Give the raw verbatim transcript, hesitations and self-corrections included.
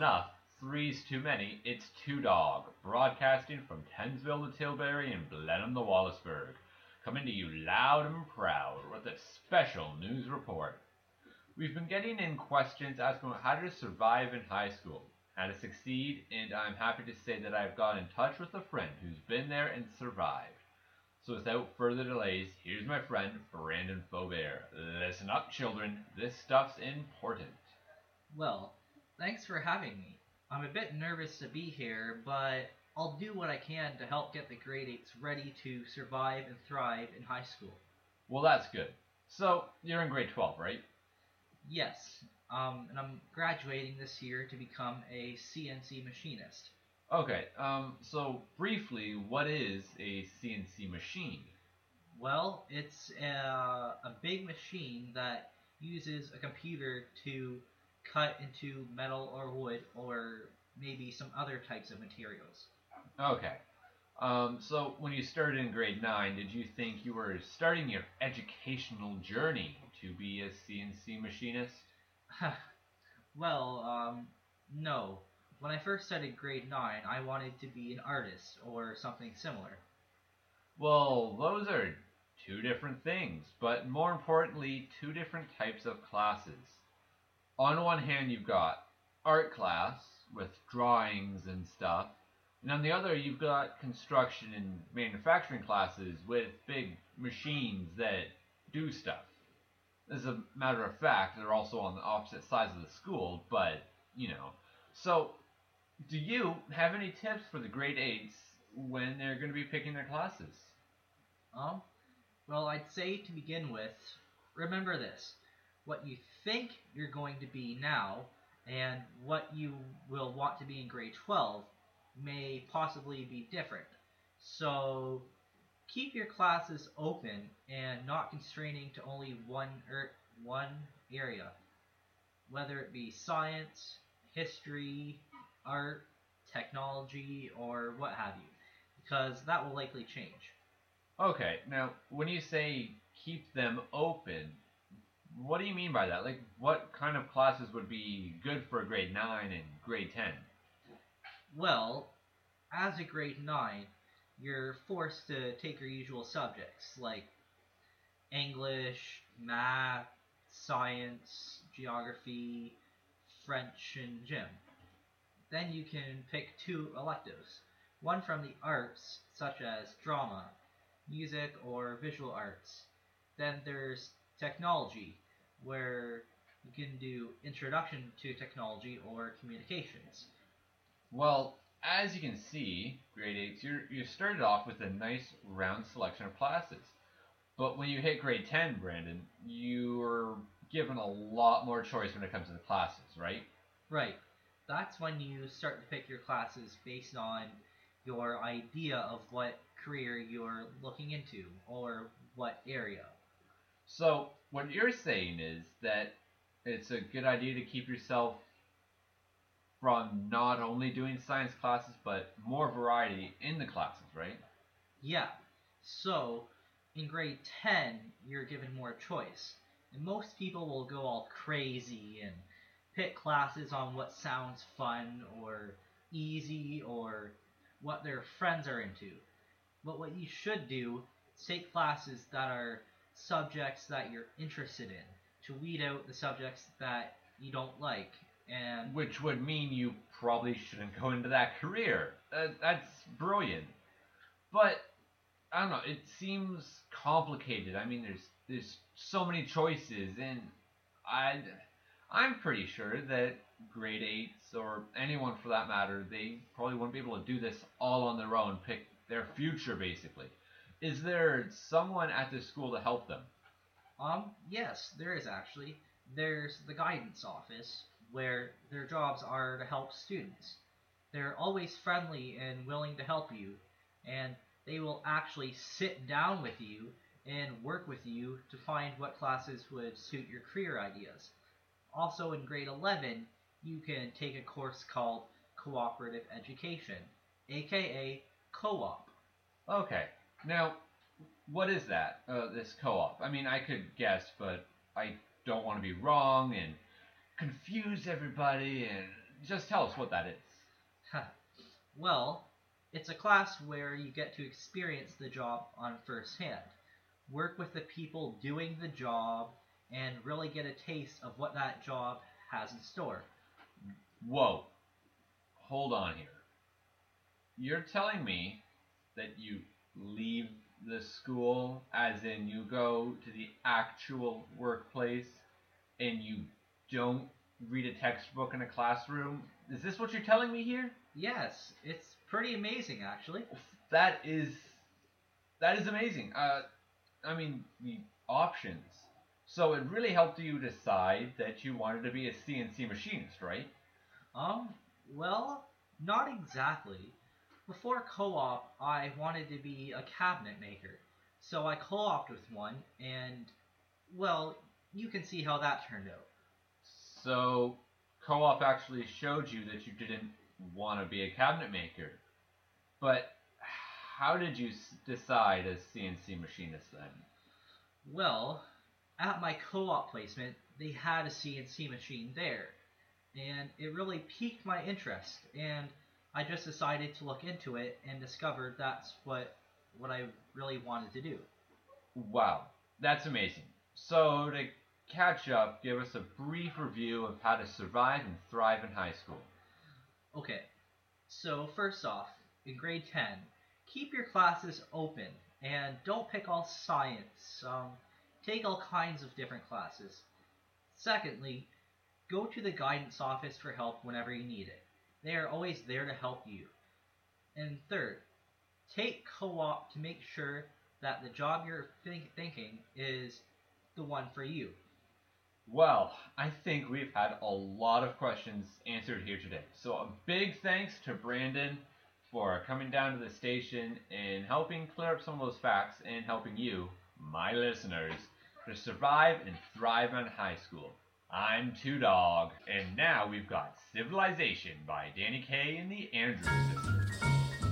enough. Three's too many. It's Two Dog, broadcasting from Tensville to Tilbury and Blenheim to Wallaceburg. Coming to you loud and proud with a special news report. We've been getting in questions asking how to survive in high school, how to succeed, and I'm happy to say that I've got in touch with a friend who's been there and survived. So without further delays, here's my friend Brandon Faubert. Listen up, children. This stuff's important. Well, thanks for having me. I'm a bit nervous to be here, but I'll do what I can to help get the grade eights ready to survive and thrive in high school. Well, that's good. So, you're in grade twelve, right? Yes, um, and I'm graduating this year to become a C N C machinist. Okay, um, so briefly, what is a C N C machine? Well, it's a, a big machine that uses a computer to cut into metal or wood or maybe some other types of materials. Okay. Um, so when you started in grade nine, did you think you were starting your educational journey to be a C N C machinist? Well, um, no. When I first started grade nine, I wanted to be an artist or something similar. Well, those are two different things, but more importantly, two different types of classes. On one hand, you've got art class with drawings and stuff, and on the other, you've got construction and manufacturing classes with big machines that do stuff. As a matter of fact, they're also on the opposite sides of the school, but, you know. So, do you have any tips for the grade eights when they're going to be picking their classes? Um, well, I'd say to begin with, remember this. What you think you're going to be now and what you will want to be in grade twelve may possibly be different. So keep your classes open and not constraining to only one er, one area, whether it be science, history, art, technology, or what have you, because that will likely change. Okay, now when you say keep them open, what do you mean by that? Like, what kind of classes would be good for grade nine and grade ten? Well, as a grade nine, you're forced to take your usual subjects like English, math, science, geography, French, and gym. Then you can pick two electives, one from the arts, such as drama, music, or visual arts. Then there's technology, where you can do introduction to technology or communications. Well, as you can see, grade eights, you're, you started off with a nice round selection of classes. But when you hit grade ten, Brandon, you're given a lot more choice when it comes to the classes, right? Right. That's when you start to pick your classes based on your idea of what career you're looking into or what area. So, what you're saying is that it's a good idea to keep yourself from not only doing science classes, but more variety in the classes, right? Yeah. So, in grade ten, you're given more choice. And most people will go all crazy and pick classes on what sounds fun or easy or what their friends are into. But what you should do is take classes that are subjects that you're interested in to weed out the subjects that you don't like. And Which would mean you probably shouldn't go into that career. Uh, that's brilliant. But I don't know. It seems complicated. I mean, there's there's so many choices, and I I'm pretty sure that grade eights or anyone for that matter, they probably wouldn't be able to do this all on their own. Pick their future, basically. Is there someone at the school to help them? Um, yes, there is actually. There's the guidance office, where their jobs are to help students. They're always friendly and willing to help you, and they will actually sit down with you and work with you to find what classes would suit your career ideas. Also in grade eleven, you can take a course called Cooperative Education, aka Co-op. Okay. Now, what is that? Uh, this co-op? I mean, I could guess, but I don't want to be wrong and confuse everybody and just tell us what that is. Well, it's a class where you get to experience the job on first hand, work with the people doing the job, and really get a taste of what that job has in store. Whoa. Hold on here. You're telling me that you leave the school, as in you go to the actual workplace, and you don't read a textbook in a classroom? Is this what you're telling me here? Yes, it's pretty amazing, actually. That is... That is amazing. Uh, I mean, the options. So it really helped you decide that you wanted to be a C N C machinist, right? Um, well, not exactly. Before co-op, I wanted to be a cabinet maker. So I co-opted with one, and, well, you can see how that turned out. So, co-op actually showed you that you didn't want to be a cabinet maker. But how did you s- decide as C N C machinist then? Well, at my co-op placement, they had a C N C machine there, and it really piqued my interest, and I just decided to look into it and discovered that's what what I really wanted to do. Wow, that's amazing. So, to catch up, give us a brief review of how to survive and thrive in high school. Okay, so first off, in grade ten, keep your classes open and don't pick all science. Um, take all kinds of different classes. Secondly, go to the guidance office for help whenever you need it. They are always there to help you. And third, take co-op to make sure that the job you're think- thinking is the one for you. Well, I think we've had a lot of questions answered here today. So a big thanks to Brandon for coming down to the station and helping clear up some of those facts and helping you, my listeners, to survive and thrive in high school. I'm Two Dog, and now we've got Civilization by Danny Kaye and the Andrews Sisters.